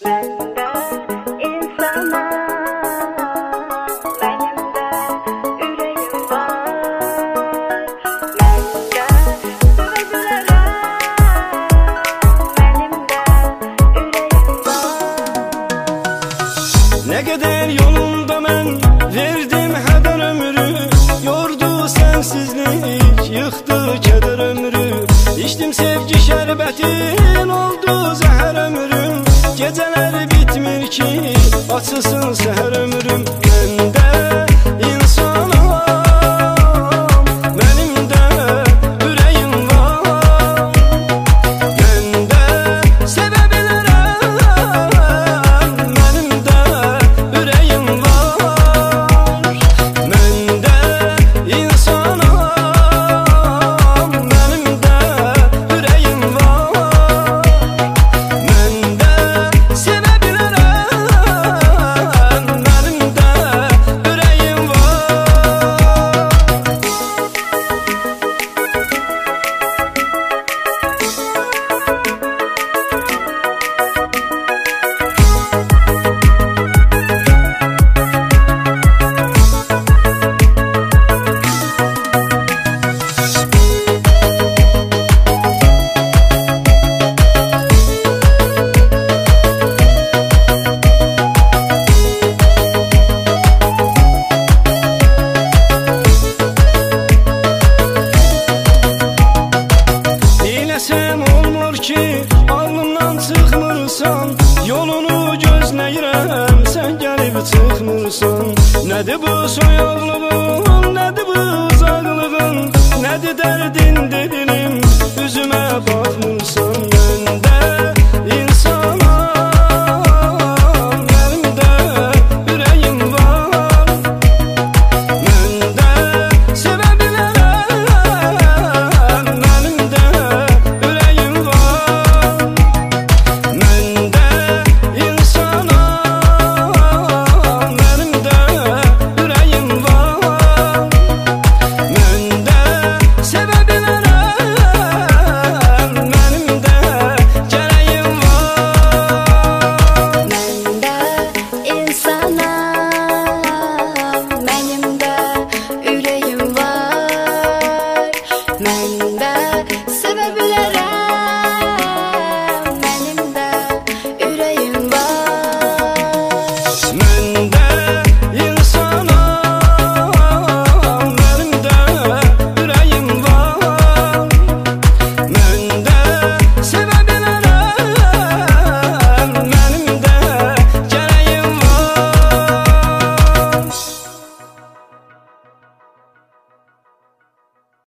Ne kadar yolunda mən verdim hədər ömrü, yordu sensizlik, yıxdı kədər ömrü. İçdim sevgi şərbətin, oldu zəhər ömrüm. Gecələr bitmir ki, açılsın səhər ömrüm. Məndə insanam, mənim də ürəyim var. Məndə sevə bilərəm, mənim də ürəyim var. Məndə insanam, mənim də ürəyim var. Məndə sevə bilərəm, mənim də ürəyim var. Deyləsəm olmur ki, ağlımdan çıxmırsan, yolunu gözləyirəm, sən gəlib çıxmırsan. Nədir bu soyaqlığın, nədir bu uzaqlığın, nədir dərdin dedilim, üzümə baxmırsan.